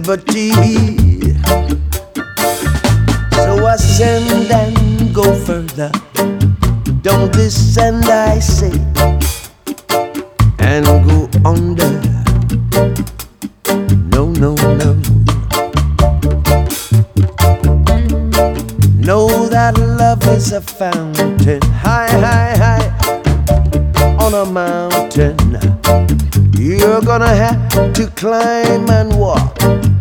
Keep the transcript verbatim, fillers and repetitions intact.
liberty. So ascend and go further. Don't descend, I say, and go under. No, no, no. Know that love is a fountain, high, high, high, on a mountain. You're gonna have to climb and walk.